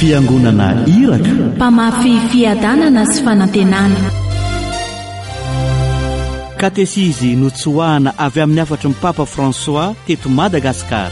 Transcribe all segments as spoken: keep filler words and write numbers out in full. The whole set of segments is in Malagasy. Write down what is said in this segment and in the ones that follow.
fiangonana iraka, mpamafy fiadanana sy fanantenana. katesizy notsoahana avy amin'ny afatry ny Papa François teto Madagasikara.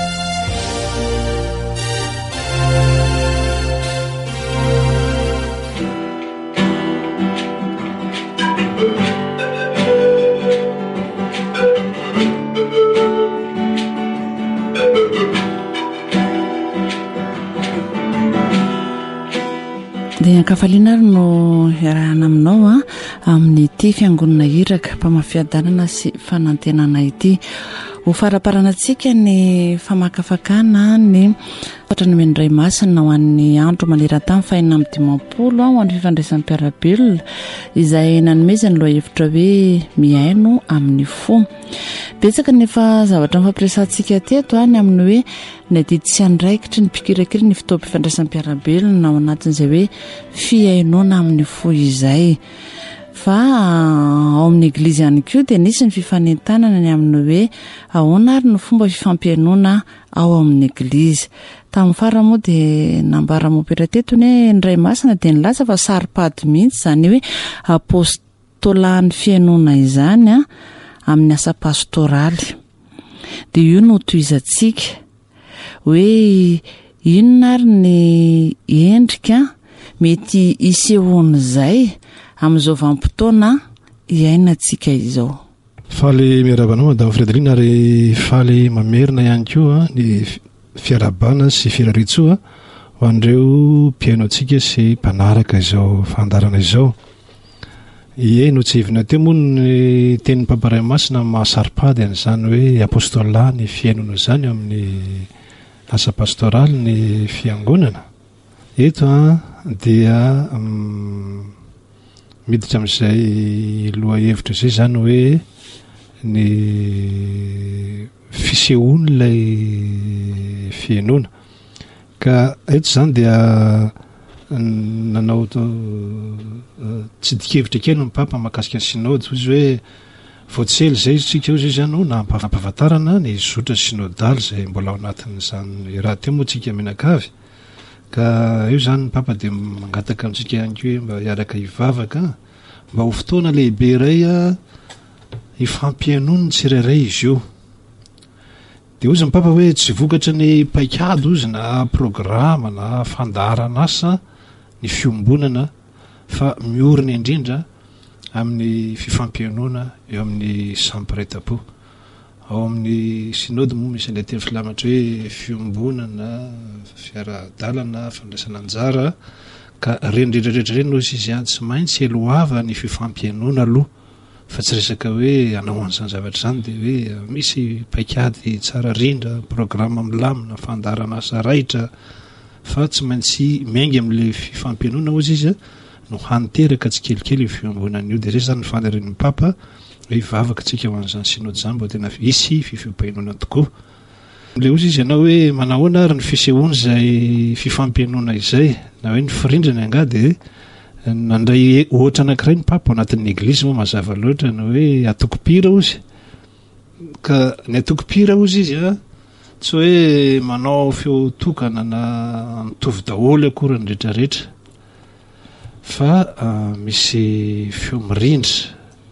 Dia ankafaliana ary no iarahana aminao a amin'ny ity fiangonana iraka mpamafiadanana sy fanantenana ity. Ho faraparanantsika ny famakafakana ny fatrany menindray masina ho an'ny andro maneran-tany fahinana amin'ny dimampolo ho an'ny fifandraisan'nypiarabelona izay nanomezany loha hevitra hoe miaino amin'ny fo. Betsaka nefa zavatra mifampiresantsika teto any amin'ny hoe ny adidy sy andraikitry ny pikirakira ny fitaom-pifandraisan'nypiarabelona ao anatin'izay hoe fiainoana amin'ny fo izay. Fa ao amin'ny eglizy ihany koa dia nisy ny fifanentanana ny amin'ny hoe ahoana ary ny fomba fifampiainoana ao amin'ny eglizy. Tamin'ny fara moa dia nambara mopera teto ny ndray masina dia nilasa fa saripady mihitsy izany hoe apôstôlan'ny fiainoana izany a amin'ny asa pastoraly. Dia io no tohizantsika hoe inona ary ny endrika mety isehoan'izay amin'izao vanim-potoana iainantsika izao. Faly miarabanao Madame Frédérine ary faly mamerina ihany koa ny fiarabana sy firaritsoa ho an'ireo mpiaino antsika sy mpanaraka izao fandarana izao. Ie no tsy hivina teo moa ny tenin'ny Papa Raimasina mahasaripady an'izany hoe apôstôla ny fiainona izany amin'ny asa pastoraly ny fiangonana. Eto a dia um, miditra amin'izay loha hevitra izay zany hoe ny fisehoana ilay fiainoana. Ka eto zany dia nanao tsy dikevitra kely ny Papa mahakasika ny synody izy hoe voatsely zay tsika izy zany ho nampahafantarana ny zotra synodaly zay mbola ao anatin'izany raha teo moa tsika menakavy. Ka io zany ny Papa dia mangataka amintsika ihany koa mba hiaraka hivavaka mba ho fotoana lehibe iray a ifampiainoana ny tsirairay izy io. Dia ozy ny Papa hoe tsy vokatra ny paikady ozy na programa na fandarana asa ny fiombonana fa miorina indrindra amin'ny fifampiainoana eo amin'ny sampiraitam-po. Ao amin'ny synody moa misy ilay teny filamatra hoe fiombonana, fiara-dalana, fandraisana anjara, ka rendredredredre reny ozy izy a tsy maintsy eloava ny fifampiainoana aloha fa tsy resaka hoe anao an'izany zavatra zany dia hoe misy paikady tsara rindra, programa milamina, fandarana asa raitra, fa tsy maintsy miainga amin'ilay fifampiainoana ozy izy a no hanteraka tsy kelikely fiombonana io. Dia zay zany fandarin'ny Papa hoe vavaka tsika ho an'izany synody zany mba tena isy fifipainoana tokoa. Le ozy izy ianao hoe manahoana ary ny fisehoana izay fifampiainoana izay na hoe ny firindrana anga dia nandray ohatra anankiray ny Papa ao anatin'ny eglizy moa mazava loatra no hoe atokopira ozy. Ka ny atokopira ozy izy a tsy hoe manao feo tokana na mitovy daholo akory ny rehetrarehetra fa uh, misy feo mirindra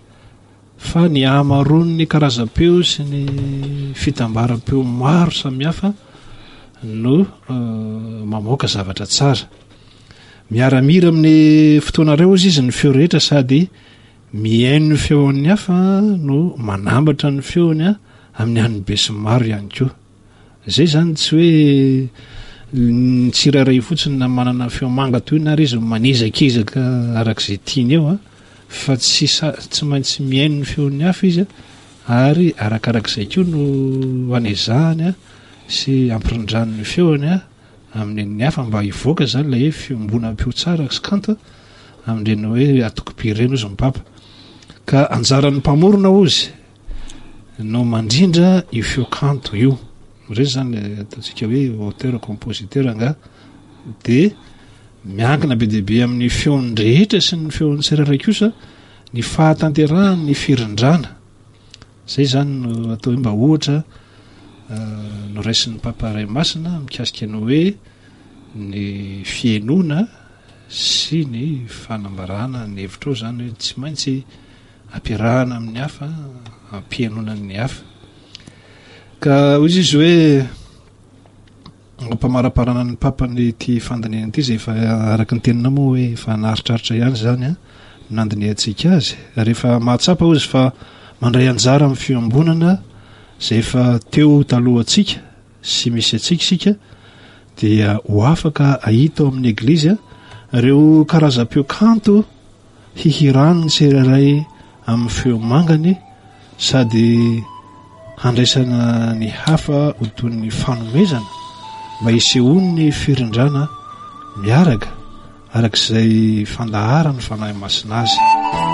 fa ny amaroan'ny karazam-peo sy ny fitambaram-peo maro samihafa no uh, mamoaka zavatra tsara. Miaramira amin'ny fotoana reo izy izy ny feo rehetra sady miaino ny feon'ny hafa no manambatra ny feony a amin'ny han'ny be sy maro ihany koa. Zay zany tsy hoe ny tsirairay fotsiny na manana feo manga toy na ary izy manizakizaka arak'izay tiany eo a fa tsy sa, tsy maintsy miaino ny feon'ny hafa izy a ary arakarak'izay koa no anezahany a sy ampirindrany ny feony a amin'ny hafa mba hivoaka zany la hoe fiombonam-peo tsara sy kanto amin'ireny hoe atokopira ireny ozy ny Papa. Ka anjaran'ny mpamorona ozy no mandrindra io feo kanto io. Reny zany ataontsika hoe auteur compositeur anga dia miankina be dia be amin'ny feon'ny rehetra sy ny feon'ny tsirairay kosa ny fahatanterahany ny firindrana. Zay zany no atao hoe mba ohatra uh, no raisin'ny Papa Raimasina mikasika ny hoe ny fienoana sy ny fanambarana ny hevitra ao zany hoe tsy maintsy ampiarahana amin'ny hafa ampianonany hafa ka ozy izy hoe ampamaraparana ny papany ty fandaniana ty zay efa araky ny tenina moa hoe efa naharitraritra ihany zany a nandini antsika azy rehefa mahatsapa ozy fa mandray anjara amin'ny fiambonana zay efa teo talohantsika sy misy atsika sika dia ho afaka ahita ao amin'ny eglizy reo karazam-peo kanto hihirano ny tsirairay amin'ny feo mangany sady handraisana ny hafa ho toy ny fanomezana mba isehoany ny firindrana miaraka arak'izay fandahara ny fanahy masina azy.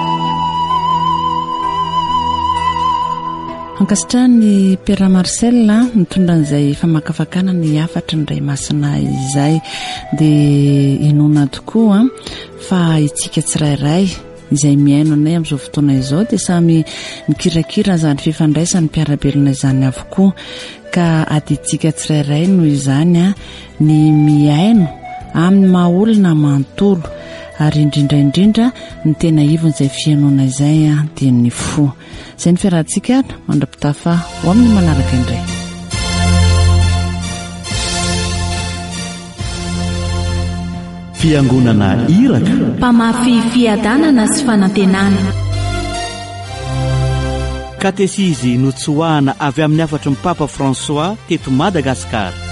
ankasitrahany Pera Marcel mitondra an'izay famakafakana ny afatra ny ray masina izay dia inona tokoa fa itsika tsirairay izay miaino anay amin'izao fotoana izao dia samy mikirakira zany fifandraisany mpiarabelona izany avokoa ka aditsika tsirairay noho izany a ny miaino amin'ny mahaolona manontolo ary indrindraindrindra ny tena ivon'izay fianona izay a dia ny fo izay ny fiarahantsika mandra-pitafa ho amin'ny manaraka indray. fiangonana iraka mpamafy fiadanana sy fanantenana katesizy notsoahana avy amin'ny afatry ny papa François teto Madagasikara.